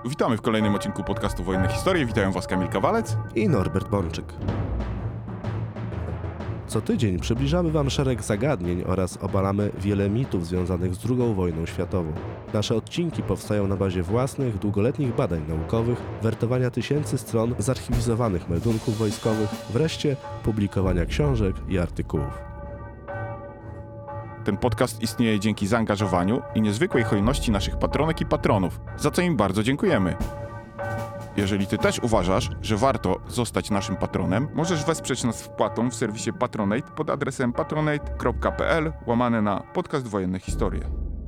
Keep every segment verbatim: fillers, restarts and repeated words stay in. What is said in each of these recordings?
Witamy w kolejnym odcinku podcastu Wojenne Historie. Witają Was Kamil Kawalec i Norbert Bączyk. Co tydzień przybliżamy Wam szereg zagadnień oraz obalamy wiele mitów związanych z drugą wojną światową. Nasze odcinki powstają na bazie własnych, długoletnich badań naukowych, wertowania tysięcy stron zarchiwizowanych meldunków wojskowych, wreszcie publikowania książek i artykułów. Ten podcast istnieje dzięki zaangażowaniu i niezwykłej hojności naszych patronek i patronów, za co im bardzo dziękujemy. Jeżeli Ty też uważasz, że warto zostać naszym patronem, możesz wesprzeć nas wpłatą w serwisie Patronate pod adresem patronate.pl łamane na podcast Wojenne Historie.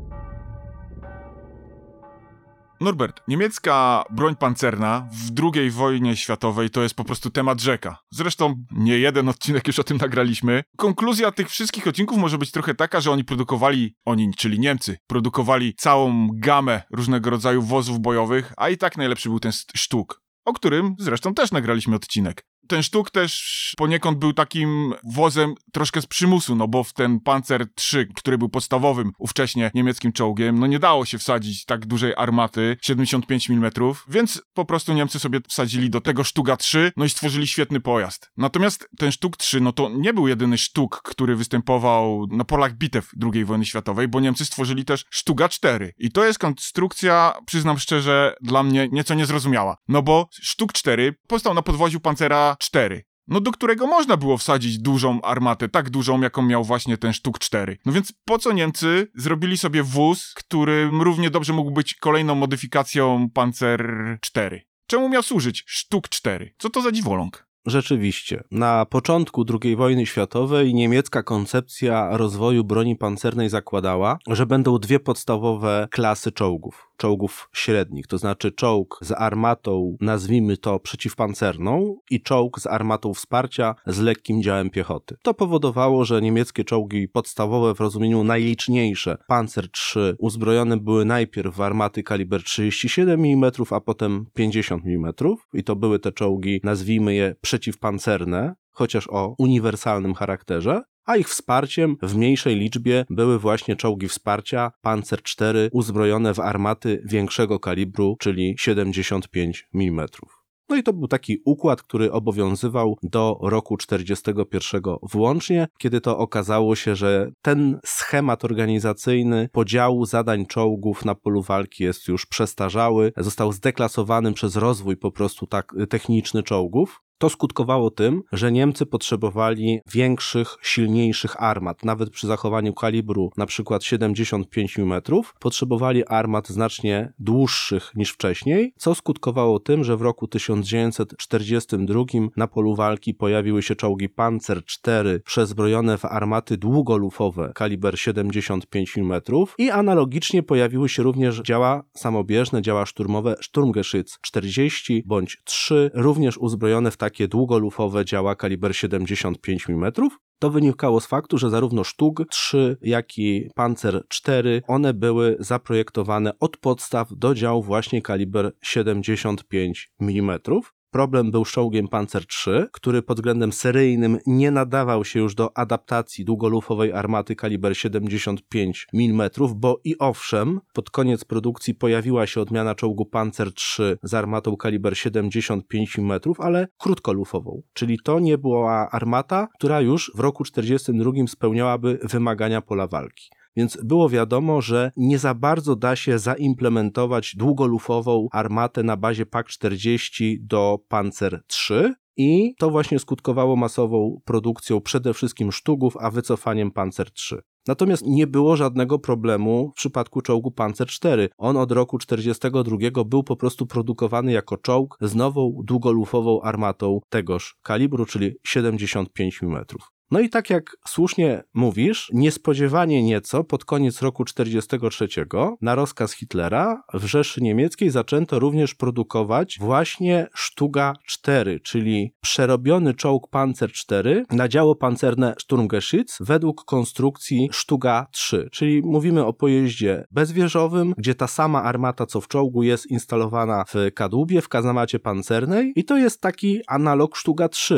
Norbert, niemiecka broń pancerna w drugiej wojnie światowej to jest po prostu temat rzeka. Zresztą nie jeden odcinek już o tym nagraliśmy. Konkluzja tych wszystkich odcinków może być trochę taka, że oni produkowali, oni, czyli Niemcy, produkowali całą gamę różnego rodzaju wozów bojowych, a i tak najlepszy był ten sztuk, o którym zresztą też nagraliśmy odcinek. Ten sztuk też poniekąd był takim wozem troszkę z przymusu, no bo w ten Panzer trzy, który był podstawowym ówcześnie niemieckim czołgiem, no nie dało się wsadzić tak dużej armaty, siedemdziesiąt pięć milimetrów, więc po prostu Niemcy sobie wsadzili do tego Sztuga trzy, no i stworzyli świetny pojazd. Natomiast ten Sztuk trzy, no to nie był jedyny sztuk, który występował na polach bitew drugiej wojny światowej, bo Niemcy stworzyli też Sztuga cztery. I to jest konstrukcja, przyznam szczerze, dla mnie nieco niezrozumiała. No bo Sztuk cztery powstał na podwoziu Pancera cztery, no do którego można było wsadzić dużą armatę, tak dużą, jaką miał właśnie ten Sztuk cztery. No więc po co Niemcy zrobili sobie wóz, który równie dobrze mógł być kolejną modyfikacją Panzer cztery? Czemu miał służyć Sztuk cztery? Co to za dziwoląg? Rzeczywiście, na początku drugiej wojny światowej niemiecka koncepcja rozwoju broni pancernej zakładała, że będą dwie podstawowe klasy czołgów. Czołgów średnich, to znaczy czołg z armatą, nazwijmy to przeciwpancerną, i czołg z armatą wsparcia z lekkim działem piechoty. To powodowało, że niemieckie czołgi podstawowe w rozumieniu najliczniejsze, Panzer trzy, uzbrojone były najpierw w armaty kaliber trzydzieści siedem milimetrów, a potem pięćdziesiąt milimetrów i to były te czołgi, nazwijmy je przeciwpancerne, chociaż o uniwersalnym charakterze, a ich wsparciem w mniejszej liczbie były właśnie czołgi wsparcia Panzer cztery uzbrojone w armaty większego kalibru, czyli siedemdziesiąt pięć milimetrów. No i to był taki układ, który obowiązywał do roku czterdziestego pierwszego włącznie, kiedy to okazało się, że ten schemat organizacyjny podziału zadań czołgów na polu walki jest już przestarzały, został zdeklasowany przez rozwój po prostu tak techniczny czołgów. To skutkowało tym, że Niemcy potrzebowali większych, silniejszych armat. Nawet przy zachowaniu kalibru na przykład siedemdziesiąt pięć milimetrów potrzebowali armat znacznie dłuższych niż wcześniej, co skutkowało tym, że w roku tysiąc dziewięćset czterdziestym drugim na polu walki pojawiły się czołgi Panzer cztery przezbrojone w armaty długolufowe kaliber siedemdziesiąt pięć milimetrów i analogicznie pojawiły się również działa samobieżne, działa szturmowe Sturmgeschütz czterdzieści bądź trzy, również uzbrojone w takie długolufowe działa kaliber siedemdziesiąt pięć milimetrów. To wynikało z faktu, że zarówno Sztug trzy, jak i Panzer cztery, one były zaprojektowane od podstaw do działu właśnie kaliber siedemdziesiąt pięć milimetrów. Problem był z czołgiem Panzer trzy, który pod względem seryjnym nie nadawał się już do adaptacji długolufowej armaty kaliber siedemdziesiąt pięć milimetrów, bo i owszem, pod koniec produkcji pojawiła się odmiana czołgu Panzer trzy z armatą kaliber siedemdziesiąt pięć milimetrów, ale krótkolufową. Czyli to nie była armata, która już w roku czterdziestym drugim spełniałaby wymagania pola walki. Więc było wiadomo, że nie za bardzo da się zaimplementować długolufową armatę na bazie P A K czterdzieści do Panzer trzy i to właśnie skutkowało masową produkcją przede wszystkim Sztugów, a wycofaniem Panzer trzy. Natomiast nie było żadnego problemu w przypadku czołgu Panzer cztery. On od roku czterdziestego drugiego był po prostu produkowany jako czołg z nową długolufową armatą tegoż kalibru, czyli siedemdziesiąt pięć milimetrów. No i tak jak słusznie mówisz, niespodziewanie nieco pod koniec roku czterdziestego trzeciego na rozkaz Hitlera w Rzeszy Niemieckiej zaczęto również produkować właśnie Sztuga cztery, czyli przerobiony czołg Panzer cztery na działo pancerne Sturmgeschütz według konstrukcji Sztuga trzy, czyli mówimy o pojeździe bezwieżowym, gdzie ta sama armata co w czołgu jest instalowana w kadłubie, w kazamacie pancernej i to jest taki analog Sztuga trzy. No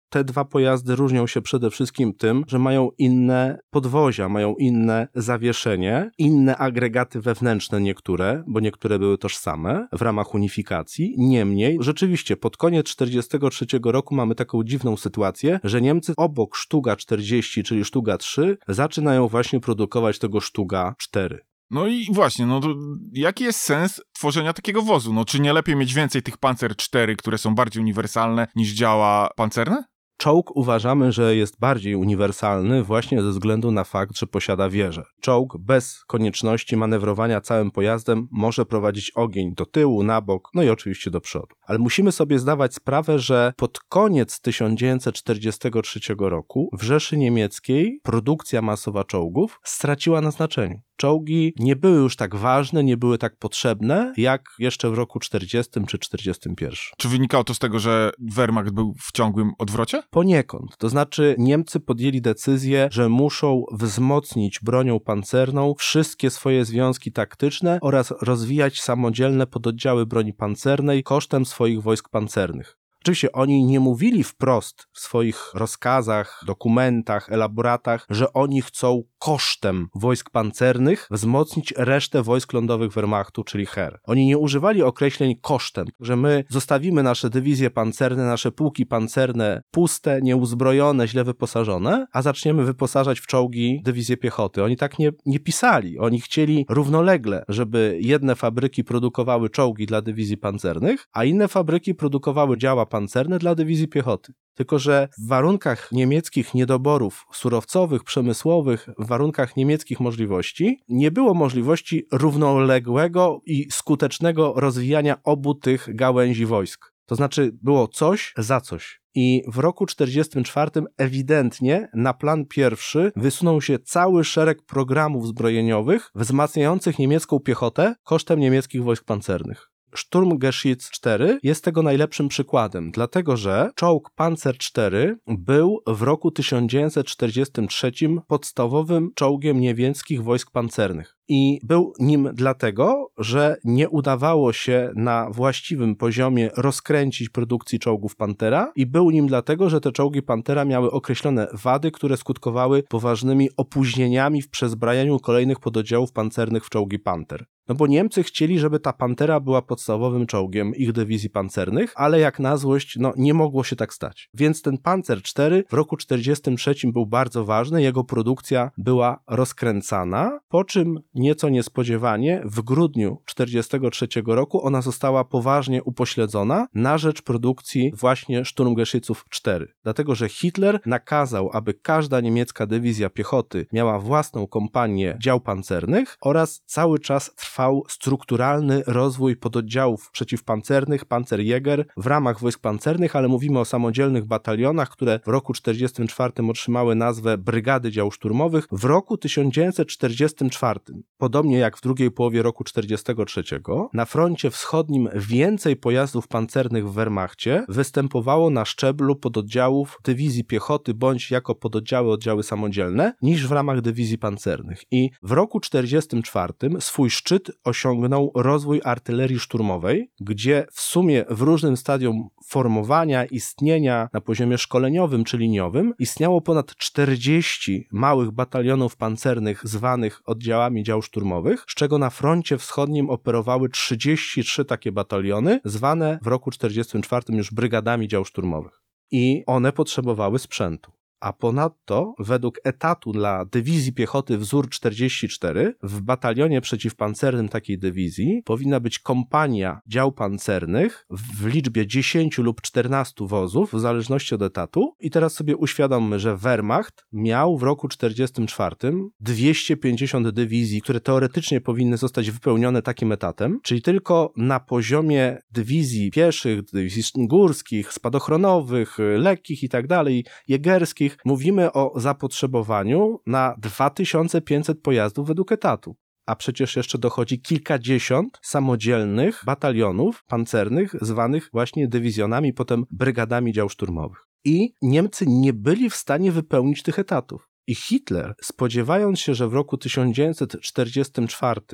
Te dwa pojazdy różnią się przede wszystkim tym, że mają inne podwozia, mają inne zawieszenie, inne agregaty wewnętrzne niektóre, bo niektóre były tożsame w ramach unifikacji. Niemniej, rzeczywiście pod koniec tysiąc dziewięćset czterdziestego trzeciego roku mamy taką dziwną sytuację, że Niemcy obok Sztuga czterdzieści, czyli Sztuga trzy, zaczynają właśnie produkować tego Sztuga cztery. No i właśnie, no to jaki jest sens tworzenia takiego wozu? No czy nie lepiej mieć więcej tych Panzer cztery, które są bardziej uniwersalne niż działa pancerne? Czołg uważamy, że jest bardziej uniwersalny właśnie ze względu na fakt, że posiada wieżę. Czołg bez konieczności manewrowania całym pojazdem może prowadzić ogień do tyłu, na bok, no i oczywiście do przodu. Ale musimy sobie zdawać sprawę, że pod koniec tysiąc dziewięćset czterdziestego trzeciego roku w Rzeszy Niemieckiej produkcja masowa czołgów straciła na znaczeniu. Czołgi nie były już tak ważne, nie były tak potrzebne, jak jeszcze w roku czterdziestym czy czterdziestym pierwszym. Czy wynikało to z tego, że Wehrmacht był w ciągłym odwrocie? Poniekąd. To znaczy Niemcy podjęli decyzję, że muszą wzmocnić bronią pancerną wszystkie swoje związki taktyczne oraz rozwijać samodzielne pododdziały broni pancernej kosztem swoich wojsk pancernych. Oczywiście oni nie mówili wprost w swoich rozkazach, dokumentach, elaboratach, że oni chcą kosztem wojsk pancernych wzmocnić resztę wojsk lądowych Wehrmachtu, czyli Heer. Oni nie używali określeń kosztem, że my zostawimy nasze dywizje pancerne, nasze pułki pancerne puste, nieuzbrojone, źle wyposażone, a zaczniemy wyposażać w czołgi dywizje piechoty. Oni tak nie, nie pisali. Oni chcieli równolegle, żeby jedne fabryki produkowały czołgi dla dywizji pancernych, a inne fabryki produkowały działa pancerne dla dywizji piechoty. Tylko że w warunkach niemieckich niedoborów surowcowych, przemysłowych, w warunkach niemieckich możliwości, nie było możliwości równoległego i skutecznego rozwijania obu tych gałęzi wojsk. To znaczy było coś za coś. I w roku czterdziestym czwartym ewidentnie na plan pierwszy wysunął się cały szereg programów zbrojeniowych wzmacniających niemiecką piechotę kosztem niemieckich wojsk pancernych. Sturmgeschütz cztery jest tego najlepszym przykładem, dlatego że czołg Panzer cztery był w roku tysiąc dziewięćset czterdziestym trzecim podstawowym czołgiem niemieckich wojsk pancernych. I był nim dlatego, że nie udawało się na właściwym poziomie rozkręcić produkcji czołgów Pantera i był nim dlatego, że te czołgi Pantera miały określone wady, które skutkowały poważnymi opóźnieniami w przezbrajaniu kolejnych pododdziałów pancernych w czołgi Panter. No bo Niemcy chcieli, żeby ta Pantera była podstawowym czołgiem ich dywizji pancernych, ale jak na złość, no nie mogło się tak stać. Więc ten Panzer cztery w roku czterdziestym trzecim był bardzo ważny, jego produkcja była rozkręcana, po czym nieco niespodziewanie w grudniu czterdziestego trzeciego roku ona została poważnie upośledzona na rzecz produkcji właśnie Sturmgeschützów cztery. Dlatego, że Hitler nakazał, aby każda niemiecka dywizja piechoty miała własną kompanię dział pancernych oraz cały czas trwał strukturalny rozwój pododdziałów przeciwpancernych, Panzerjäger w ramach wojsk pancernych, ale mówimy o samodzielnych batalionach, które w roku czterdziestym czwartym otrzymały nazwę Brygady Dział Szturmowych w roku tysiąc dziewięćset czterdziestym czwartym. Podobnie jak w drugiej połowie roku czterdziestego trzeciego, na froncie wschodnim więcej pojazdów pancernych w Wehrmachcie występowało na szczeblu pododdziałów dywizji piechoty bądź jako pododdziały oddziały samodzielne niż w ramach dywizji pancernych. I w roku czterdziestym czwartym swój szczyt osiągnął rozwój artylerii szturmowej, gdzie w sumie w różnym stadium formowania, istnienia na poziomie szkoleniowym czy liniowym istniało ponad czterdzieści małych batalionów pancernych zwanych oddziałami dział szturmowych, z czego na froncie wschodnim operowały trzydzieści trzy takie bataliony, zwane w roku czterdziestym czwartym już brygadami dział szturmowych. I one potrzebowały sprzętu. A ponadto, według etatu dla dywizji piechoty wzór czterdzieści cztery, w batalionie przeciwpancernym takiej dywizji powinna być kompania dział pancernych w liczbie dziesięciu lub czternastu wozów, w zależności od etatu. I teraz sobie uświadommy, że Wehrmacht miał w roku czterdziestym czwartym dwieście pięćdziesiąt dywizji, które teoretycznie powinny zostać wypełnione takim etatem, czyli tylko na poziomie dywizji pieszych, dywizji górskich, spadochronowych, lekkich i tak dalej, jegerskich, mówimy o zapotrzebowaniu na dwa tysiące pięćset pojazdów według etatu. A przecież jeszcze dochodzi kilkadziesiąt samodzielnych batalionów pancernych, zwanych właśnie dywizjonami, potem brygadami dział szturmowych. I Niemcy nie byli w stanie wypełnić tych etatów. I Hitler, spodziewając się, że w roku tysiąc dziewięćset czterdziestym czwartym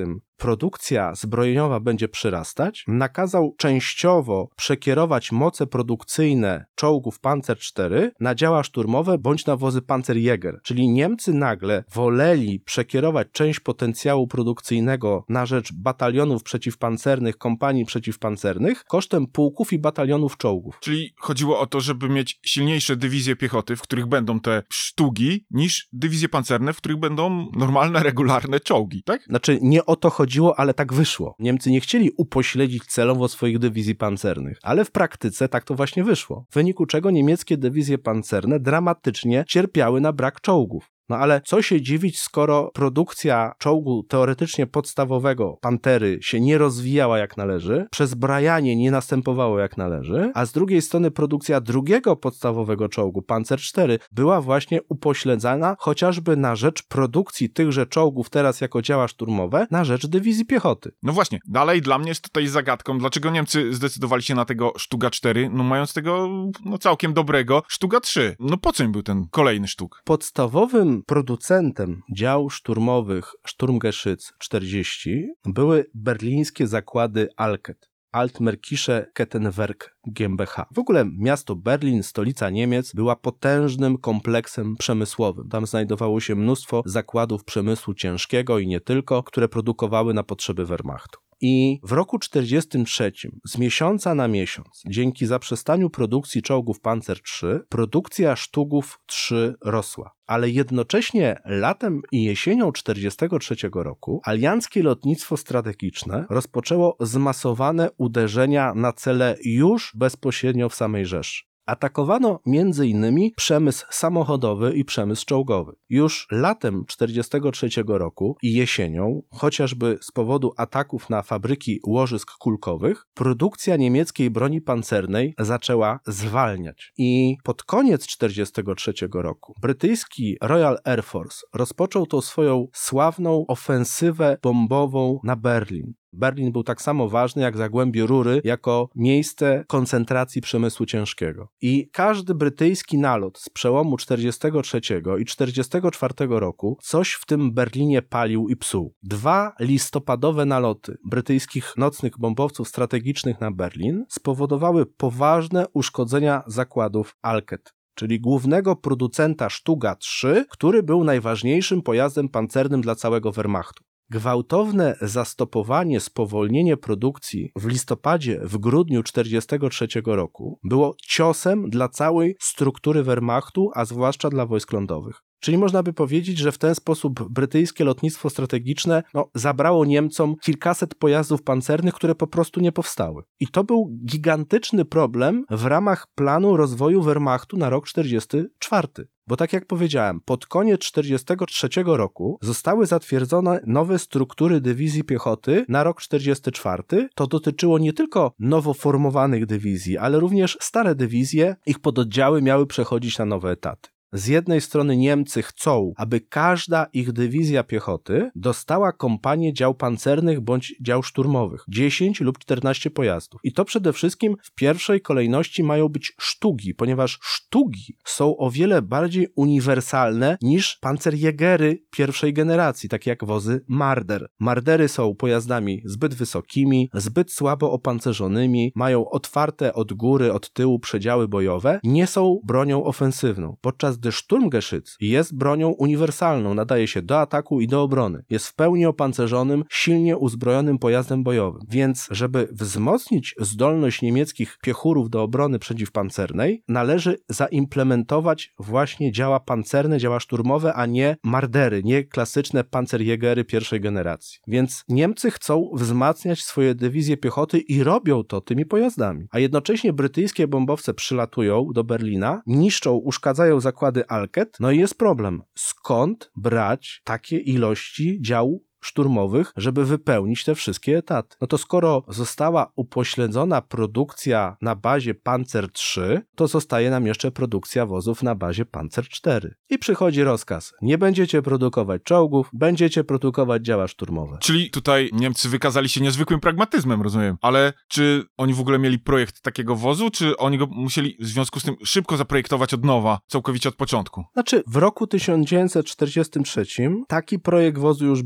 produkcja zbrojeniowa będzie przyrastać, nakazał częściowo przekierować moce produkcyjne czołgów Panzer cztery na działa szturmowe bądź na wozy Panzerjäger. Czyli Niemcy nagle woleli przekierować część potencjału produkcyjnego na rzecz batalionów przeciwpancernych, kompanii przeciwpancernych kosztem pułków i batalionów czołgów. Czyli chodziło o to, żeby mieć silniejsze dywizje piechoty, w których będą te sztugi, niż dywizje pancerne, w których będą normalne, regularne czołgi, tak? Znaczy, nie o to chodziło, ale tak wyszło. Niemcy nie chcieli upośledzić celowo swoich dywizji pancernych, ale w praktyce tak to właśnie wyszło. W wyniku czego niemieckie dywizje pancerne dramatycznie cierpiały na brak czołgów. No ale co się dziwić, skoro produkcja czołgu teoretycznie podstawowego Pantery się nie rozwijała jak należy, przezbrajanie nie następowało jak należy, a z drugiej strony produkcja drugiego podstawowego czołgu, Panzer cztery, była właśnie upośledzana chociażby na rzecz produkcji tychże czołgów teraz jako działa szturmowe, na rzecz dywizji piechoty. No właśnie, dalej dla mnie jest tutaj zagadką, dlaczego Niemcy zdecydowali się na tego Sztuga cztery, no mając tego no całkiem dobrego Sztuga trzy. No po co im był ten kolejny Sztug? Podstawowym producentem dział szturmowych Sturmgeschütz czterdzieści były berlińskie zakłady Alket. Altmärkische Kettenwerk GmbH. W ogóle miasto Berlin, stolica Niemiec, była potężnym kompleksem przemysłowym. Tam znajdowało się mnóstwo zakładów przemysłu ciężkiego i nie tylko, które produkowały na potrzeby Wehrmachtu. I w roku czterdziestym trzecim, z miesiąca na miesiąc, dzięki zaprzestaniu produkcji czołgów Panzer trzy, produkcja Sztugów trzy rosła. Ale jednocześnie latem i jesienią czterdziestego trzeciego roku alianckie lotnictwo strategiczne rozpoczęło zmasowane uderzenia na cele już bezpośrednio w samej Rzeszy. Atakowano między innymi przemysł samochodowy i przemysł czołgowy. Już latem czterdziestego trzeciego roku i jesienią, chociażby z powodu ataków na fabryki łożysk kulkowych, produkcja niemieckiej broni pancernej zaczęła zwalniać. I pod koniec czterdziestego trzeciego roku brytyjski Royal Air Force rozpoczął tą swoją sławną ofensywę bombową na Berlin. Berlin był tak samo ważny jak Zagłębie Rury jako miejsce koncentracji przemysłu ciężkiego. I każdy brytyjski nalot z przełomu czterdziestego trzeciego i czterdziestego czwartego roku coś w tym Berlinie palił i psuł. Dwa listopadowe naloty brytyjskich nocnych bombowców strategicznych na Berlin spowodowały poważne uszkodzenia zakładów Alket, czyli głównego producenta Sztuga trzy, który był najważniejszym pojazdem pancernym dla całego Wehrmachtu. Gwałtowne zastopowanie, spowolnienie produkcji w listopadzie, w grudniu czterdziestego trzeciego roku było ciosem dla całej struktury Wehrmachtu, a zwłaszcza dla wojsk lądowych. Czyli można by powiedzieć, że w ten sposób brytyjskie lotnictwo strategiczne no, zabrało Niemcom kilkaset pojazdów pancernych, które po prostu nie powstały. I to był gigantyczny problem w ramach planu rozwoju Wehrmachtu na rok czterdziesty czwarty. Bo tak jak powiedziałem, pod koniec czterdziestego trzeciego roku zostały zatwierdzone nowe struktury dywizji piechoty na rok czterdziesty czwarty. To dotyczyło nie tylko nowo formowanych dywizji, ale również stare dywizje, ich pododdziały miały przechodzić na nowe etaty. Z jednej strony Niemcy chcą, aby każda ich dywizja piechoty dostała kompanię dział pancernych bądź dział szturmowych, dziesięć lub czternaście pojazdów. I to przede wszystkim w pierwszej kolejności mają być sztugi, ponieważ sztugi są o wiele bardziej uniwersalne niż Panzerjägery pierwszej generacji, takie jak wozy Marder. Mardery są pojazdami zbyt wysokimi, zbyt słabo opancerzonymi, mają otwarte od góry, od tyłu przedziały bojowe, nie są bronią ofensywną, podczas gdy Sturmgeschütz jest bronią uniwersalną, nadaje się do ataku i do obrony. Jest w pełni opancerzonym, silnie uzbrojonym pojazdem bojowym. Więc, żeby wzmocnić zdolność niemieckich piechurów do obrony przeciwpancernej, należy zaimplementować właśnie działa pancerne, działa szturmowe, a nie mardery, nie klasyczne Panzerjägery pierwszej generacji. Więc Niemcy chcą wzmacniać swoje dywizje piechoty i robią to tymi pojazdami. A jednocześnie brytyjskie bombowce przylatują do Berlina, niszczą, uszkadzają zakłady Alket, no i jest problem. Skąd brać takie ilości dział szturmowych, żeby wypełnić te wszystkie etaty? No to skoro została upośledzona produkcja na bazie Panzer trzy, to zostaje nam jeszcze produkcja wozów na bazie Panzer cztery. I przychodzi rozkaz. Nie będziecie produkować czołgów, będziecie produkować działa szturmowe. Czyli tutaj Niemcy wykazali się niezwykłym pragmatyzmem, rozumiem. Ale czy oni w ogóle mieli projekt takiego wozu, czy oni go musieli w związku z tym szybko zaprojektować od nowa, całkowicie od początku? Znaczy, w roku tysiąc dziewięćset czterdziestym trzecim taki projekt wozu już był.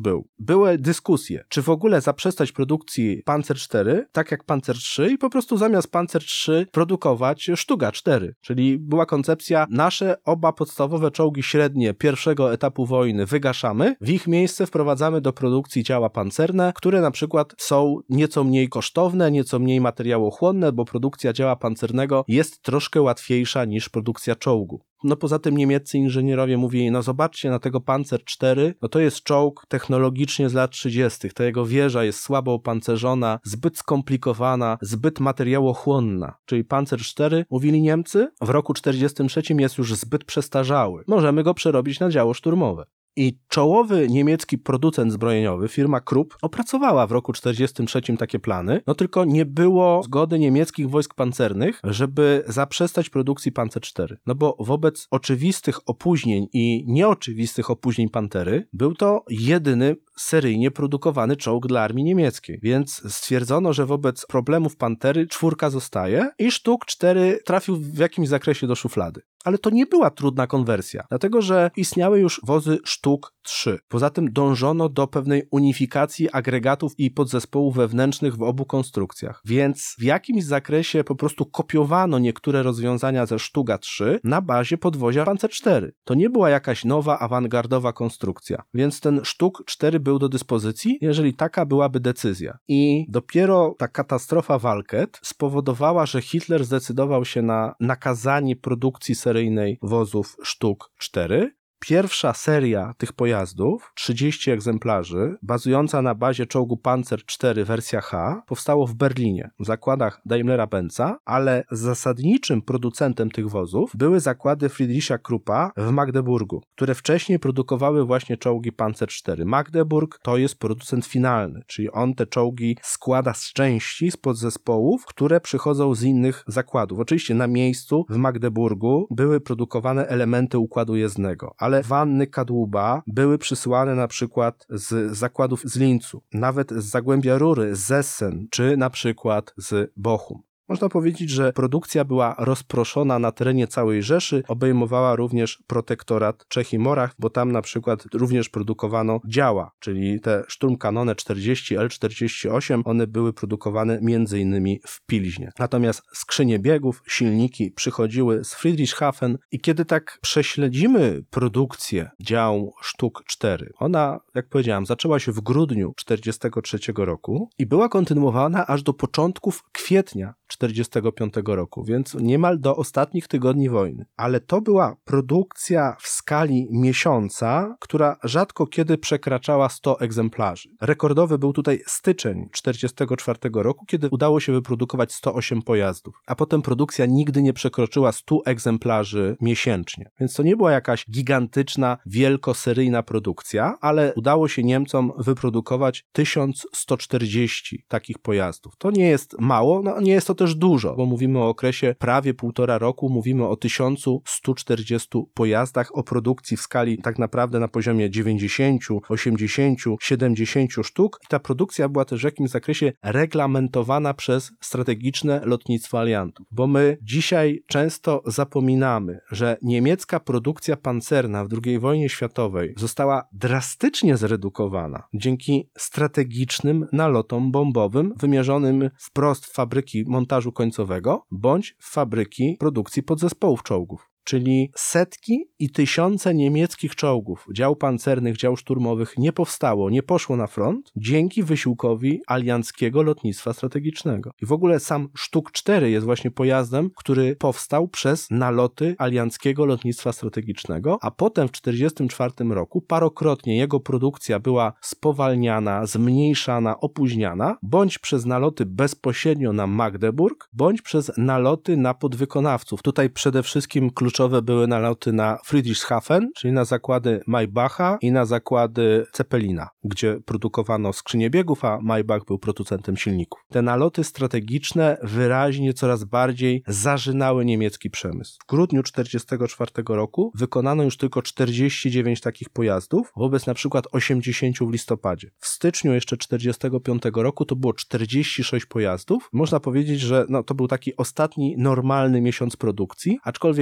były dyskusje, czy w ogóle zaprzestać produkcji Panzer cztery, tak jak Panzer trzy i po prostu zamiast Panzer trzy produkować Sztuga cztery, czyli była koncepcja, nasze oba podstawowe czołgi średnie pierwszego etapu wojny wygaszamy, w ich miejsce wprowadzamy do produkcji działa pancerne, które na przykład są nieco mniej kosztowne, nieco mniej materiałochłonne, bo produkcja działa pancernego jest troszkę łatwiejsza niż produkcja czołgu. No poza tym niemieccy inżynierowie mówili, no zobaczcie na tego Panzer cztery, no to jest czołg technologicznie z lat trzydziestych, ta jego wieża jest słabo opancerzona, zbyt skomplikowana, zbyt materiałochłonna, czyli Panzer cztery, mówili Niemcy, w roku czterdziestym trzecim jest już zbyt przestarzały, możemy go przerobić na działo szturmowe. I czołowy niemiecki producent zbrojeniowy, firma Krupp, opracowała w roku czterdziestym trzecim takie plany, no tylko nie było zgody niemieckich wojsk pancernych, żeby zaprzestać produkcji Panzer cztery. No bo wobec oczywistych opóźnień i nieoczywistych opóźnień Pantery był to jedyny seryjnie produkowany czołg dla armii niemieckiej. Więc stwierdzono, że wobec problemów Pantery czwórka zostaje i Sztuk cztery trafił w jakimś zakresie do szuflady. Ale to nie była trudna konwersja, dlatego że istniały już wozy Sztuk trzy. Poza tym dążono do pewnej unifikacji agregatów i podzespołów wewnętrznych w obu konstrukcjach. Więc w jakimś zakresie po prostu kopiowano niektóre rozwiązania ze Sztuga trzy na bazie podwozia Panzer cztery. To nie była jakaś nowa, awangardowa konstrukcja. Więc ten Sztuk cztery był do dyspozycji, jeżeli taka byłaby decyzja. I dopiero ta katastrofa Walket spowodowała, że Hitler zdecydował się na nakazanie produkcji seryjnej wozów Sztuk cztery. Pierwsza seria tych pojazdów, trzydzieści egzemplarzy, bazująca na bazie czołgu Panzer cztery wersja H, powstało w Berlinie, w zakładach Daimlera-Benza, ale zasadniczym producentem tych wozów były zakłady Friedricha Kruppa w Magdeburgu, które wcześniej produkowały właśnie czołgi Panzer cztery. Magdeburg to jest producent finalny, czyli on te czołgi składa z części, z podzespołów, które przychodzą z innych zakładów. Oczywiście na miejscu w Magdeburgu były produkowane elementy układu jezdnego, ale wanny kadłuba były przysyłane na przykład z zakładów z Lincu, nawet z Zagłębia Rury, z Essen, czy na przykład z Bochum. Można powiedzieć, że produkcja była rozproszona na terenie całej Rzeszy, obejmowała również protektorat Czech i Morach, bo tam na przykład również produkowano działa, czyli te Sturmkanone czterdzieści L czterdzieści osiem, one były produkowane między innymi w Pilźnie. Natomiast skrzynie biegów, silniki przychodziły z Friedrichshafen i kiedy tak prześledzimy produkcję dział Sztuk cztery, ona, jak powiedziałem, zaczęła się w grudniu czterdziestego trzeciego roku i była kontynuowana aż do początków kwietnia czterdziestego piątego roku, więc niemal do ostatnich tygodni wojny. Ale to była produkcja w skali miesiąca, która rzadko kiedy przekraczała sto egzemplarzy. Rekordowy był tutaj styczeń czterdziestego czwartego roku, kiedy udało się wyprodukować sto osiem pojazdów, a potem produkcja nigdy nie przekroczyła stu egzemplarzy miesięcznie. Więc to nie była jakaś gigantyczna, wielkoseryjna produkcja, ale udało się Niemcom wyprodukować tysiąc sto czterdzieści takich pojazdów. To nie jest mało, no nie jest to też dużo, bo mówimy o okresie prawie półtora roku, mówimy o tysiąc sto czterdziestu pojazdach, o produkcji w skali tak naprawdę na poziomie dziewięćdziesięciu, osiemdziesięciu, siedemdziesięciu sztuk i ta produkcja była też w jakimś zakresie reglamentowana przez strategiczne lotnictwo aliantów, bo my dzisiaj często zapominamy, że niemiecka produkcja pancerna w drugiej wojnie światowej została drastycznie zredukowana dzięki strategicznym nalotom bombowym wymierzonym wprost w fabryki montażu końcowego bądź w fabryki produkcji podzespołów czołgów. Czyli setki i tysiące niemieckich czołgów, dział pancernych, dział szturmowych nie powstało, nie poszło na front dzięki wysiłkowi alianckiego lotnictwa strategicznego. I w ogóle sam Sztuk cztery jest właśnie pojazdem, który powstał przez naloty alianckiego lotnictwa strategicznego, a potem w czterdziestym czwartym roku parokrotnie jego produkcja była spowalniana, zmniejszana, opóźniana, bądź przez naloty bezpośrednio na Magdeburg, bądź przez naloty na podwykonawców. Tutaj przede wszystkim klucz Kluczowe były naloty na Friedrichshafen, czyli na zakłady Maybacha i na zakłady Zeppelina, gdzie produkowano skrzynie biegów, a Maybach był producentem silników. Te naloty strategiczne wyraźnie coraz bardziej zażynały niemiecki przemysł. W grudniu czterdziestego czwartego roku wykonano już tylko czterdzieści dziewięć takich pojazdów, wobec na przykład osiemdziesięciu w listopadzie. W styczniu jeszcze czterdziestego piątego roku to było czterdzieści sześć pojazdów. Można powiedzieć, że no, to był taki ostatni normalny miesiąc produkcji, aczkolwiek jeszcze w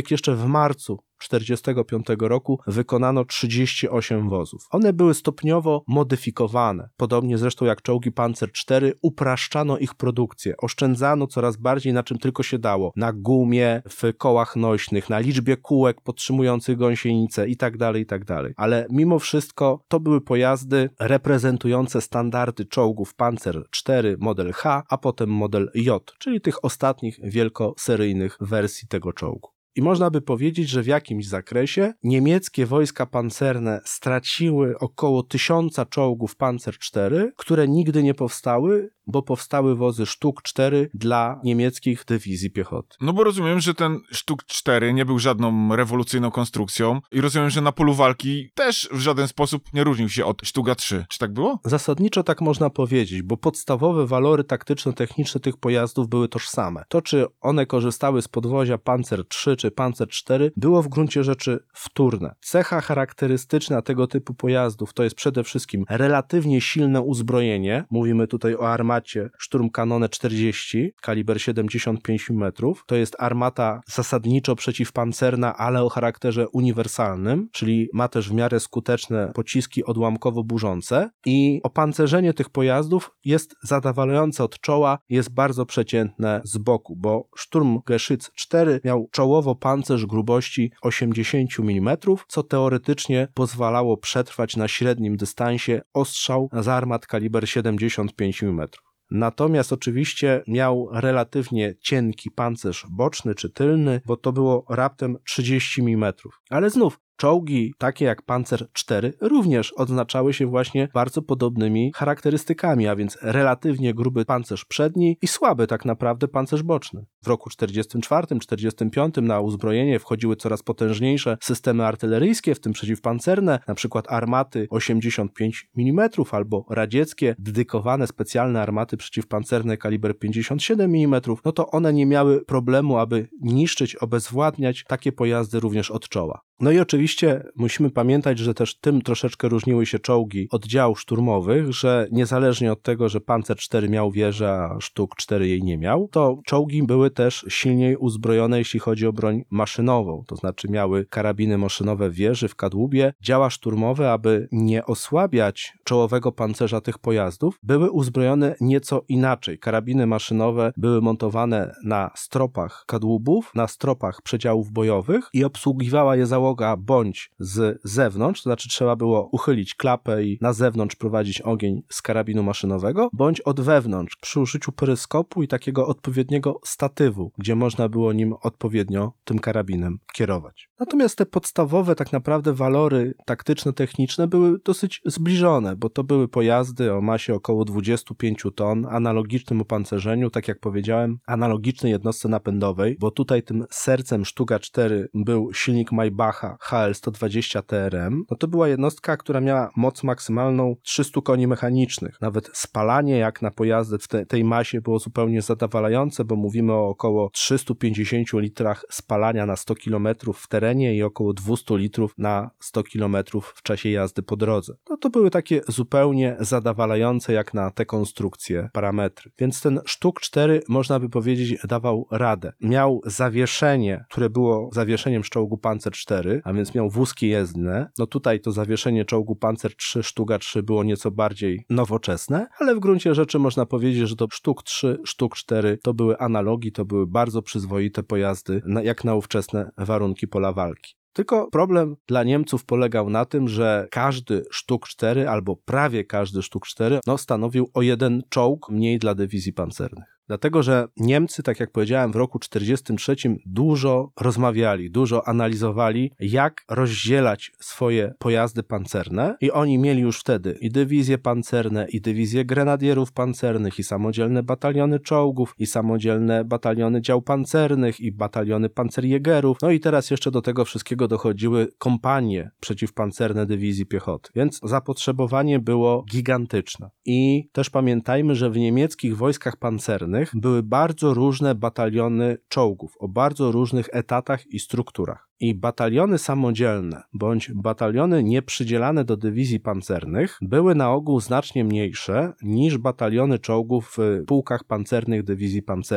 w marcu czterdziestego piątego roku wykonano trzydzieści osiem wozów. One były stopniowo modyfikowane. Podobnie zresztą jak czołgi Panzer cztery, upraszczano ich produkcję. Oszczędzano coraz bardziej na czym tylko się dało. Na gumie, w kołach nośnych, na liczbie kółek podtrzymujących gąsienicę i tak dalej, i tak dalej. Ale mimo wszystko to były pojazdy reprezentujące standardy czołgów Panzer cztery model H, a potem model J, czyli tych ostatnich wielkoseryjnych wersji tego czołgu. I można by powiedzieć, że w jakimś zakresie niemieckie wojska pancerne straciły około tysiąca czołgów Panzer cztery, które nigdy nie powstały, bo powstały wozy Sztuk cztery dla niemieckich dywizji piechoty. No bo rozumiem, że ten Sztuk cztery nie był żadną rewolucyjną konstrukcją i rozumiem, że na polu walki też w żaden sposób nie różnił się od Sztuga trzy. Czy tak było? Zasadniczo tak można powiedzieć, bo podstawowe walory taktyczno-techniczne tych pojazdów były tożsame. To, czy one korzystały z podwozia Panzer trzy czy Panzer cztery, było w gruncie rzeczy wtórne. Cecha charakterystyczna tego typu pojazdów to jest przede wszystkim relatywnie silne uzbrojenie. Mówimy tutaj o armacie Sturmkanone czterdzieści, kaliber siedemdziesiąt pięć milimetrów. To jest armata zasadniczo przeciwpancerna, ale o charakterze uniwersalnym, czyli ma też w miarę skuteczne pociski odłamkowo-burzące i opancerzenie tych pojazdów jest zadowalające od czoła, jest bardzo przeciętne z boku, bo Sturmgeschütz cztery miał czołowo pancerz grubości osiemdziesiąt milimetrów, co teoretycznie pozwalało przetrwać na średnim dystansie ostrzał z armat kaliber siedemdziesiąt pięć milimetrów. Natomiast oczywiście miał relatywnie cienki pancerz boczny czy tylny, bo to było raptem trzydzieści milimetrów. Ale znów, czołgi takie jak Panzer cztery również odznaczały się właśnie bardzo podobnymi charakterystykami, a więc relatywnie gruby pancerz przedni i słaby tak naprawdę pancerz boczny. W roku czterdziestym czwartym czterdziestym piątym na uzbrojenie wchodziły coraz potężniejsze systemy artyleryjskie, w tym przeciwpancerne, na przykład armaty osiemdziesiąt pięć milimetrów albo radzieckie, dedykowane specjalne armaty przeciwpancerne kaliber pięćdziesiąt siedem milimetrów, no to one nie miały problemu, aby niszczyć, obezwładniać takie pojazdy również od czoła. No i oczywiście musimy pamiętać, że też tym troszeczkę różniły się czołgi oddziałów szturmowych, że niezależnie od tego, że Panzer cztery miał wieżę, a Sztuk cztery jej nie miał, to czołgi były też silniej uzbrojone, jeśli chodzi o broń maszynową, to znaczy miały karabiny maszynowe w wieży, w kadłubie. Działa szturmowe, aby nie osłabiać czołowego pancerza tych pojazdów, były uzbrojone nieco inaczej. Karabiny maszynowe były montowane na stropach kadłubów, na stropach przedziałów bojowych i obsługiwała je załoga bądź z zewnątrz, to znaczy trzeba było uchylić klapę i na zewnątrz prowadzić ogień z karabinu maszynowego, bądź od wewnątrz przy użyciu peryskopu i takiego odpowiedniego statywu, gdzie można było nim odpowiednio tym karabinem kierować. Natomiast te podstawowe tak naprawdę walory taktyczno-techniczne były dosyć zbliżone, bo to były pojazdy o masie około dwadzieścia pięć ton, analogicznym opancerzeniu, tak jak powiedziałem, analogicznej jednostce napędowej, bo tutaj tym sercem Sztuga cztery był silnik Maybacha H L sto dwadzieścia T R M. No to była jednostka, która miała moc maksymalną trzysta koni mechanicznych. Nawet spalanie jak na pojazdy w te, tej masie było zupełnie zadowalające, bo mówimy o około trzystu pięćdziesięciu litrach spalania na sto kilometrów w terenie i około dwieście litrów na sto kilometrów w czasie jazdy po drodze. No to były takie zupełnie zadowalające jak na te konstrukcje parametry. Więc ten Sztuk cztery można by powiedzieć dawał radę. Miał zawieszenie, które było zawieszeniem z czołgu Panzer cztery, a więc miał wózki jezdne. No tutaj to zawieszenie czołgu Panzer trzy, Sztuga trzy było nieco bardziej nowoczesne, ale w gruncie rzeczy można powiedzieć, że to Sztuk trzy, Sztuk cztery to były analogi, to były bardzo przyzwoite pojazdy, jak na ówczesne warunki pola walki. Tylko problem dla Niemców polegał na tym, że każdy Sztuk cztery albo prawie każdy Sztuk cztery no, stanowił o jeden czołg mniej dla dywizji pancernych. Dlatego, że Niemcy, tak jak powiedziałem, w roku czterdziestym trzecim dużo rozmawiali, dużo analizowali, jak rozdzielać swoje pojazdy pancerne i oni mieli już wtedy i dywizje pancerne, i dywizje grenadierów pancernych, i samodzielne bataliony czołgów, i samodzielne bataliony dział pancernych, i bataliony pancerjägerów. No i teraz jeszcze do tego wszystkiego dochodziły kompanie przeciwpancerne dywizji piechoty, więc zapotrzebowanie było gigantyczne. I też pamiętajmy, że w niemieckich wojskach pancernych były bardzo różne bataliony czołgów o bardzo różnych etatach i strukturach. I bataliony samodzielne bądź bataliony nieprzydzielane do dywizji pancernych były na ogół znacznie mniejsze niż bataliony czołgów w pułkach pancernych dywizji pancernych.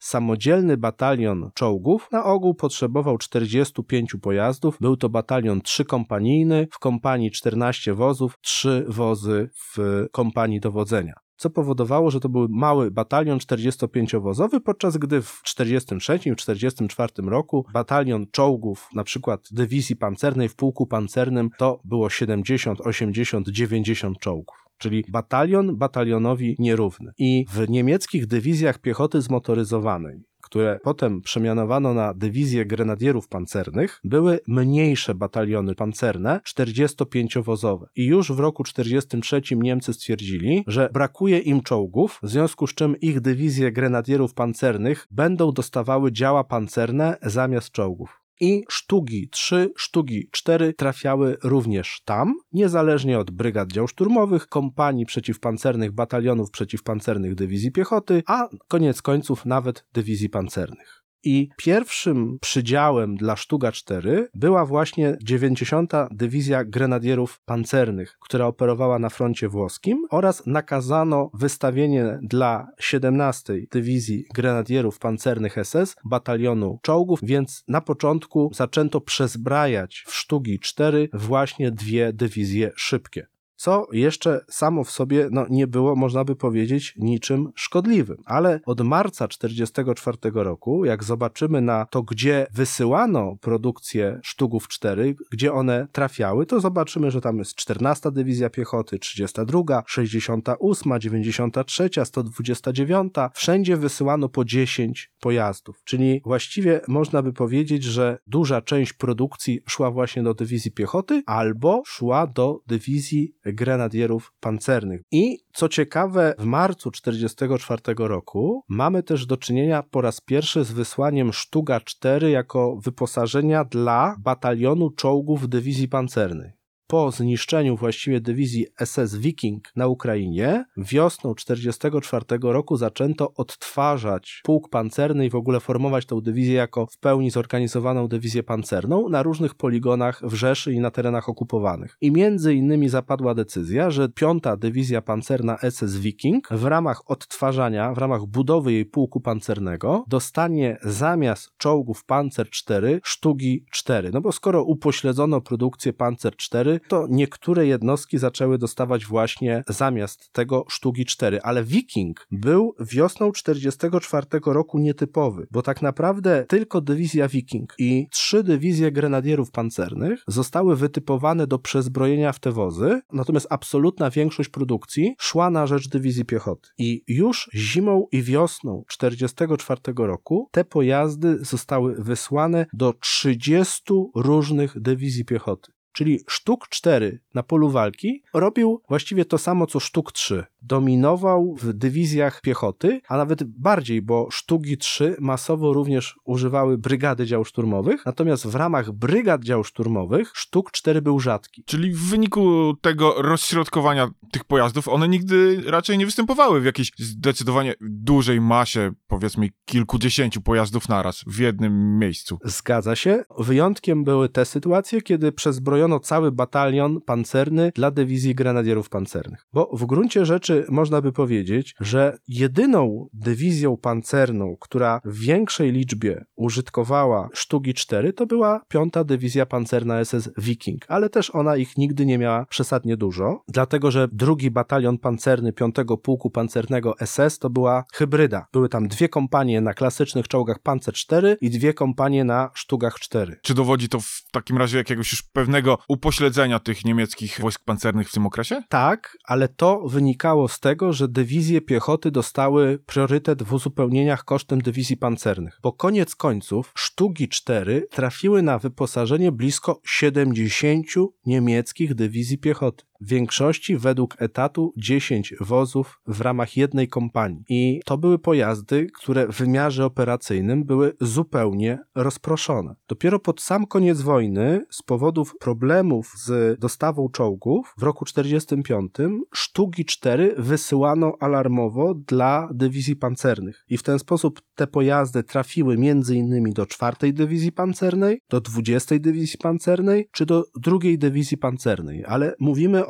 samodzielny batalion czołgów na ogół potrzebował czterdziestu pięciu pojazdów. Był to batalion trzykompanijny, w kompanii czternaście wozów, trzy wozy w kompanii dowodzenia. Co powodowało, że to był mały batalion czterdziestopięciowozowy, podczas gdy w czterdziestym trzecim, w czterdziestym czwartym roku batalion czołgów, na przykład dywizji pancernej w pułku pancernym, to było siedemdziesiąt, osiemdziesiąt, dziewięćdziesiąt czołgów. Czyli batalion batalionowi nierówny. I w niemieckich dywizjach piechoty zmotoryzowanej, które potem przemianowano na dywizje grenadierów pancernych, były mniejsze bataliony pancerne, czterdziestopięciowozowe. I już w roku czterdziestym trzecim Niemcy stwierdzili, że brakuje im czołgów, w związku z czym ich dywizje grenadierów pancernych będą dostawały działa pancerne zamiast czołgów. I sztugi trzy, sztugi cztery trafiały również tam, niezależnie od brygad dział szturmowych, kompanii przeciwpancernych, batalionów przeciwpancernych dywizji piechoty, a koniec końców nawet dywizji pancernych. I pierwszym przydziałem dla Sztuga cztery była właśnie dziewięćdziesiąta Dywizja Grenadierów Pancernych, która operowała na froncie włoskim, oraz nakazano wystawienie dla siedemnastej Dywizji Grenadierów Pancernych S S batalionu czołgów, więc na początku zaczęto przezbrajać w Sztugi cztery właśnie dwie dywizje szybkie. Co jeszcze samo w sobie no, nie było, można by powiedzieć, niczym szkodliwym. Ale od marca czterdziestego czwartego roku, jak zobaczymy na to, gdzie wysyłano produkcję Sztugów cztery, gdzie one trafiały, to zobaczymy, że tam jest czternasta Dywizja Piechoty, trzydziesta druga, sześćdziesiąta ósma, dziewięćdziesiąta trzecia, sto dwudziesta dziewiąta. Wszędzie wysyłano po dziesięć pojazdów. Czyli właściwie można by powiedzieć, że duża część produkcji szła właśnie do Dywizji Piechoty albo szła do Dywizji Grenadierów Pancernych. I co ciekawe, w marcu czterdziestego czwartego roku mamy też do czynienia po raz pierwszy z wysłaniem Sztuga cztery jako wyposażenia dla batalionu czołgów Dywizji Pancernej. Po zniszczeniu właściwie dywizji S S Viking na Ukrainie, wiosną czterdziestego czwartego roku zaczęto odtwarzać pułk pancerny i w ogóle formować tę dywizję jako w pełni zorganizowaną dywizję pancerną na różnych poligonach w Rzeszy i na terenach okupowanych. I między innymi zapadła decyzja, że piąta Dywizja Pancerna S S Viking w ramach odtwarzania, w ramach budowy jej pułku pancernego dostanie zamiast czołgów Panzer cztery Sztugi cztery. No bo skoro upośledzono produkcję Panzer cztery, to niektóre jednostki zaczęły dostawać właśnie zamiast tego Sztugi cztery, ale Viking był wiosną czterdziestego czwartego roku nietypowy, bo tak naprawdę tylko dywizja Viking i trzy dywizje grenadierów pancernych zostały wytypowane do przezbrojenia w te wozy, natomiast absolutna większość produkcji szła na rzecz dywizji piechoty. I już zimą i wiosną czterdziestego czwartego roku te pojazdy zostały wysłane do trzydziestu różnych dywizji piechoty. Czyli Sztug cztery na polu walki robił właściwie to samo, co Sztug trzy. Dominował w dywizjach piechoty, a nawet bardziej, bo Sztugi trzy masowo również używały brygady dział szturmowych, natomiast w ramach brygad dział szturmowych Sztug cztery był rzadki. Czyli w wyniku tego rozśrodkowania tych pojazdów one nigdy raczej nie występowały w jakiejś zdecydowanie dużej masie, powiedzmy kilkudziesięciu pojazdów naraz w jednym miejscu. Zgadza się. Wyjątkiem były te sytuacje, kiedy przezbrojono cały batalion pancerny dla dywizji grenadierów pancernych. Bo w gruncie rzeczy można by powiedzieć, że jedyną dywizją pancerną, która w większej liczbie użytkowała Sztugi cztery, to była piąta Dywizja Pancerna S S Viking, ale też ona ich nigdy nie miała przesadnie dużo, dlatego że drugi batalion pancerny piątego Pułku Pancernego S S to była hybryda. Były tam dwie kompanie na klasycznych czołgach Panzer cztery i dwie kompanie na Sztugach cztery. Czy dowodzi to w takim razie jakiegoś już pewnego upośledzenia tych niemieckich wojsk pancernych w tym okresie? Tak, ale to wynikało z tego, że dywizje piechoty dostały priorytet w uzupełnieniach kosztem dywizji pancernych, bo koniec końców Sztugi cztery trafiły na wyposażenie blisko siedemdziesięciu niemieckich dywizji piechoty. W większości według etatu dziesięć wozów w ramach jednej kompanii. I to były pojazdy, które w wymiarze operacyjnym były zupełnie rozproszone. Dopiero pod sam koniec wojny, z powodów problemów z dostawą czołgów, w roku czterdziestym piątym Sztugi cztery wysyłano alarmowo dla dywizji pancernych. I w ten sposób te pojazdy trafiły między innymi do czwartej Dywizji Pancernej, do dwudziestej Dywizji Pancernej, czy do drugiej Dywizji Pancernej. Ale mówimy o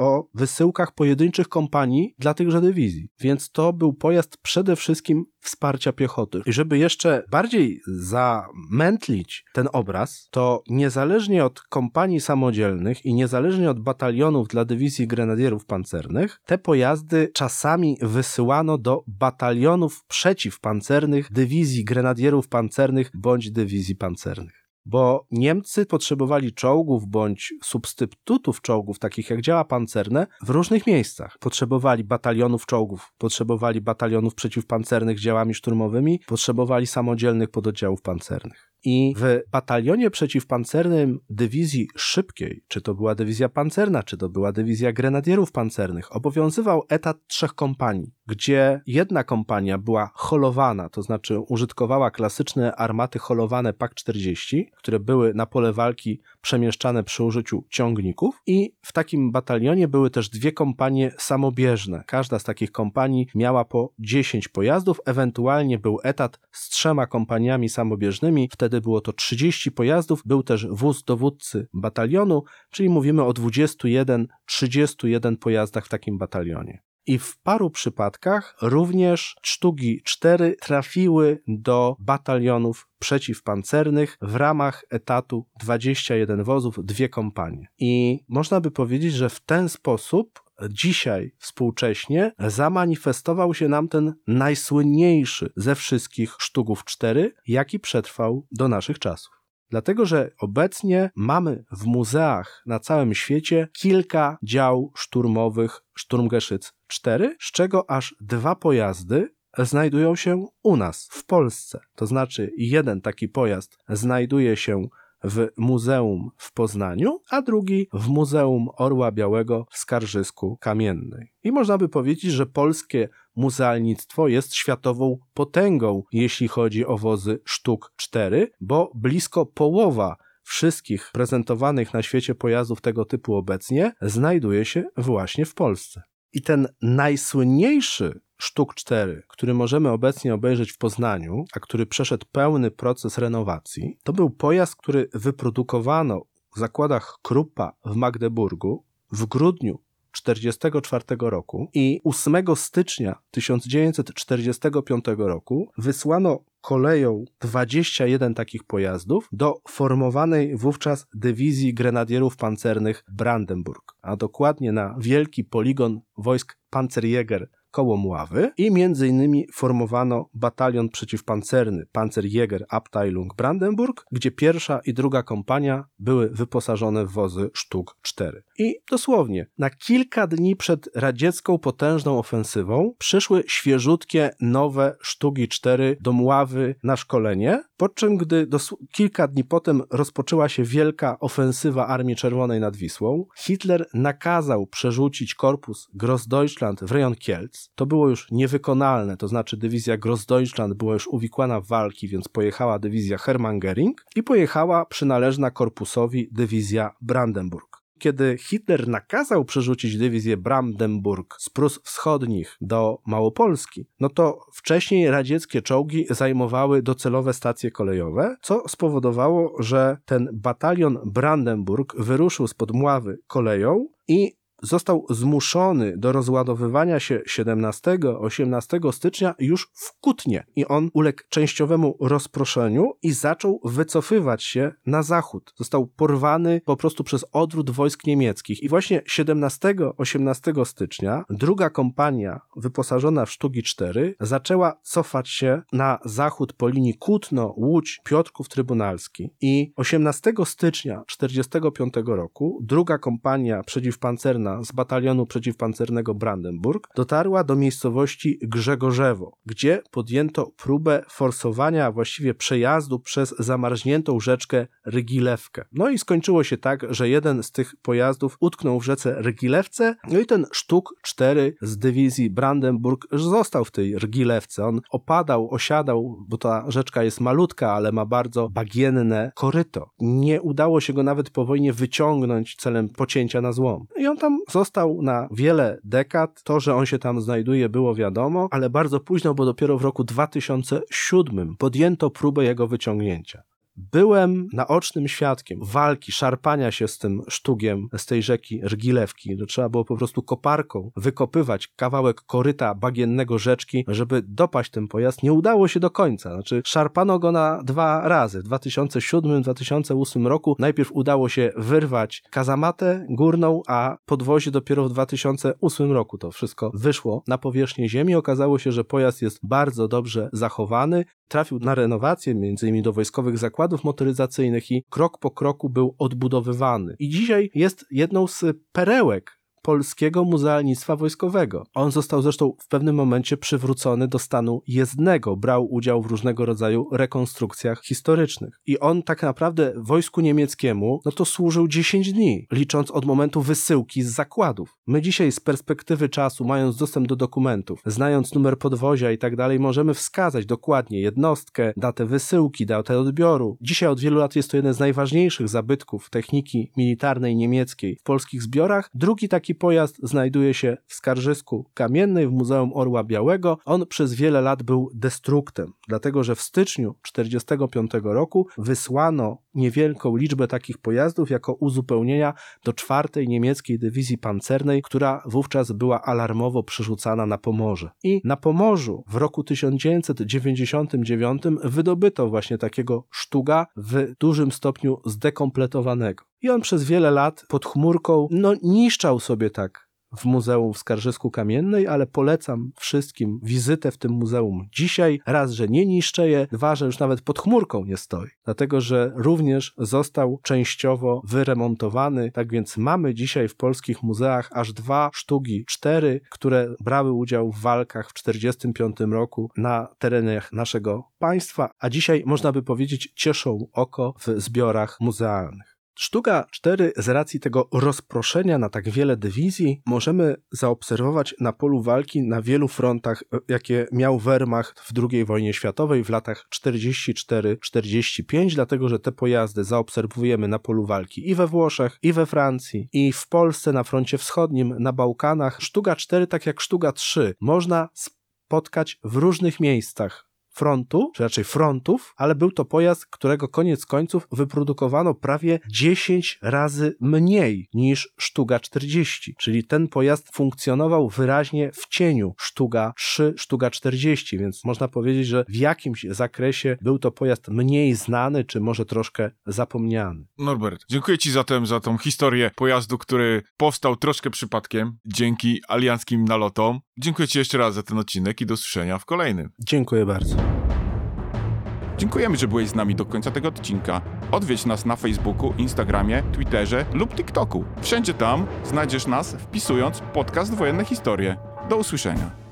o wysyłkach pojedynczych kompanii dla tychże dywizji. Więc to był pojazd przede wszystkim wsparcia piechoty. I żeby jeszcze bardziej zamętlić ten obraz, to niezależnie od kompanii samodzielnych i niezależnie od batalionów dla dywizji grenadierów pancernych, te pojazdy czasami wysyłano do batalionów przeciwpancernych dywizji grenadierów pancernych bądź dywizji pancernych. Bo Niemcy potrzebowali czołgów bądź substytutów czołgów, takich jak działa pancerne, w różnych miejscach. Potrzebowali batalionów czołgów, potrzebowali batalionów przeciwpancernych działami szturmowymi, potrzebowali samodzielnych pododdziałów pancernych. I w batalionie przeciwpancernym dywizji szybkiej, czy to była dywizja pancerna, czy to była dywizja grenadierów pancernych, obowiązywał etat trzech kompanii, gdzie jedna kompania była holowana, to znaczy użytkowała klasyczne armaty holowane P A K czterdzieści, które były na pole walki przemieszczane przy użyciu ciągników, i w takim batalionie były też dwie kompanie samobieżne. Każda z takich kompanii miała po dziesięć pojazdów, ewentualnie był etat z trzema kompaniami samobieżnymi, wtedy było to trzydzieści pojazdów, był też wóz dowódcy batalionu, czyli mówimy o dwudziestu jeden trzydziestu jeden pojazdach w takim batalionie. I w paru przypadkach również sztugi cztery trafiły do batalionów przeciwpancernych w ramach etatu dwadzieścia jeden wozów, dwie kompanie. I można by powiedzieć, że w ten sposób dzisiaj współcześnie zamanifestował się nam ten najsłynniejszy ze wszystkich sztugów cztery, jaki przetrwał do naszych czasów. Dlatego, że obecnie mamy w muzeach na całym świecie kilka dział szturmowych Sturmgeschütz cztery, z czego aż dwa pojazdy znajdują się u nas, w Polsce. To znaczy jeden taki pojazd znajduje się w Muzeum w Poznaniu, a drugi w Muzeum Orła Białego w Skarżysku Kamiennej. I można by powiedzieć, że polskie muzealnictwo jest światową potęgą, jeśli chodzi o wozy sztuk cztery, bo blisko połowa wszystkich prezentowanych na świecie pojazdów tego typu obecnie znajduje się właśnie w Polsce. I ten najsłynniejszy sztuk cztery, który możemy obecnie obejrzeć w Poznaniu, a który przeszedł pełny proces renowacji, to był pojazd, który wyprodukowano w zakładach Kruppa w Magdeburgu w grudniu tysiąc dziewięćset czterdziestego czwartego roku i ósmego stycznia tysiąc dziewięćset czterdziestego piątego roku wysłano koleją dwadzieścia jeden takich pojazdów do formowanej wówczas dywizji grenadierów pancernych Brandenburg, a dokładnie na wielki poligon wojsk Panzerjäger koło Mławy, i między innymi formowano batalion przeciwpancerny Panzerjäger-Abteilung Brandenburg, gdzie pierwsza i druga kompania były wyposażone w wozy sztuk cztery. I dosłownie na kilka dni przed radziecką potężną ofensywą przyszły świeżutkie, nowe sztugi cztery do Mławy na szkolenie, po czym gdy dos- kilka dni potem rozpoczęła się wielka ofensywa Armii Czerwonej nad Wisłą, Hitler nakazał przerzucić korpus Grossdeutschland w rejon Kielc. To było już niewykonalne, to znaczy dywizja Grossdeutschland była już uwikłana w walki, więc pojechała dywizja Hermann Göring i pojechała przynależna korpusowi dywizja Brandenburg. Kiedy Hitler nakazał przerzucić dywizję Brandenburg z Prus Wschodnich do Małopolski, no to wcześniej radzieckie czołgi zajmowały docelowe stacje kolejowe, co spowodowało, że ten batalion Brandenburg wyruszył spod Mławy koleją i został zmuszony do rozładowywania się siedemnastego osiemnastego stycznia już w Kutnie i on uległ częściowemu rozproszeniu i zaczął wycofywać się na zachód. Został porwany po prostu przez odwrót wojsk niemieckich i właśnie siedemnastego osiemnastego stycznia druga kompania wyposażona w sztugi cztery zaczęła cofać się na zachód po linii Kutno, Łódź, Piotrków Trybunalski i osiemnastego stycznia tysiąc dziewięćset czterdziestego piątego roku druga kompania przeciwpancerna z batalionu przeciwpancernego Brandenburg dotarła do miejscowości Grzegorzewo, gdzie podjęto próbę forsowania, a właściwie przejazdu przez zamarzniętą rzeczkę Rygilewkę. No i skończyło się tak, że jeden z tych pojazdów utknął w rzece Rygilewce, no i ten sztuk cztery z dywizji Brandenburg został w tej Rygilewce. On opadał, osiadał, bo ta rzeczka jest malutka, ale ma bardzo bagienne koryto. Nie udało się go nawet po wojnie wyciągnąć celem pocięcia na złom. I on tam został na wiele dekad. To, że on się tam znajduje, było wiadomo, ale bardzo późno, bo dopiero w roku dwa tysiące siódmym podjęto próbę jego wyciągnięcia. Byłem naocznym świadkiem walki, szarpania się z tym sztugiem z tej rzeki Rgilewki. To trzeba było po prostu koparką wykopywać kawałek koryta bagiennego rzeczki, żeby dopaść ten pojazd. Nie udało się do końca. Znaczy szarpano go na dwa razy. W dwa tysiące siódmym, dwa tysiące ósmym roku najpierw udało się wyrwać kazamatę górną, a podwozie dopiero w dwa tysiące ósmym roku to wszystko wyszło na powierzchnię ziemi. Okazało się, że pojazd jest bardzo dobrze zachowany. Trafił na renowację, między innymi do wojskowych zakładów motoryzacyjnych i krok po kroku był odbudowywany. I dzisiaj jest jedną z perełek polskiego muzealnictwa wojskowego. On został zresztą w pewnym momencie przywrócony do stanu jezdnego, brał udział w różnego rodzaju rekonstrukcjach historycznych. I on tak naprawdę wojsku niemieckiemu, no to służył dziesięć dni, licząc od momentu wysyłki z zakładów. My dzisiaj z perspektywy czasu, mając dostęp do dokumentów, znając numer podwozia i tak dalej, możemy wskazać dokładnie jednostkę, datę wysyłki, datę odbioru. Dzisiaj od wielu lat jest to jeden z najważniejszych zabytków techniki militarnej niemieckiej w polskich zbiorach. Drugi taki pojazd znajduje się w Skarżysku Kamiennej w Muzeum Orła Białego. On przez wiele lat był destruktem, dlatego że w styczniu tysiąc dziewięćset czterdziestego piątego roku wysłano niewielką liczbę takich pojazdów jako uzupełnienia do czwartej niemieckiej dywizji pancernej, która wówczas była alarmowo przerzucana na Pomorze. I na Pomorzu w roku tysiąc dziewięćset dziewięćdziesiątym dziewiątym wydobyto właśnie takiego sztuga w dużym stopniu zdekompletowanego. I on przez wiele lat pod chmurką, no niszczał sobie tak w Muzeum w Skarżysku Kamiennej, ale polecam wszystkim wizytę w tym muzeum dzisiaj. Raz, że nie niszczy je, dwa, że już nawet pod chmurką nie stoi, dlatego że również został częściowo wyremontowany. Tak więc mamy dzisiaj w polskich muzeach aż dwa sztugi, cztery, które brały udział w walkach w tysiąc dziewięćset czterdziestym piątym roku na terenach naszego państwa, a dzisiaj można by powiedzieć cieszą oko w zbiorach muzealnych. Sztuga cztery z racji tego rozproszenia na tak wiele dywizji możemy zaobserwować na polu walki na wielu frontach, jakie miał Wehrmacht w drugiej wojnie światowej w latach czterdziestym czwartym czterdziestym piątym, dlatego że te pojazdy zaobserwujemy na polu walki i we Włoszech, i we Francji, i w Polsce na froncie wschodnim, na Bałkanach. Sztuga cztery, tak jak Sztuga trzy, można spotkać w różnych miejscach frontu, czy raczej frontów, ale był to pojazd, którego koniec końców wyprodukowano prawie dziesięć razy mniej niż Sztuga czterdzieści, czyli ten pojazd funkcjonował wyraźnie w cieniu Sztuga trzy, Sztuga czterdzieści, więc można powiedzieć, że w jakimś zakresie był to pojazd mniej znany, czy może troszkę zapomniany. Norbert, dziękuję Ci zatem za tą historię pojazdu, który powstał troszkę przypadkiem, dzięki alianckim nalotom. Dziękuję Ci jeszcze raz za ten odcinek i do usłyszenia w kolejnym. Dziękuję bardzo. Dziękujemy, że byłeś z nami do końca tego odcinka. Odwiedź nas na Facebooku, Instagramie, Twitterze lub TikToku. Wszędzie tam znajdziesz nas wpisując podcast Wojenne Historie. Do usłyszenia.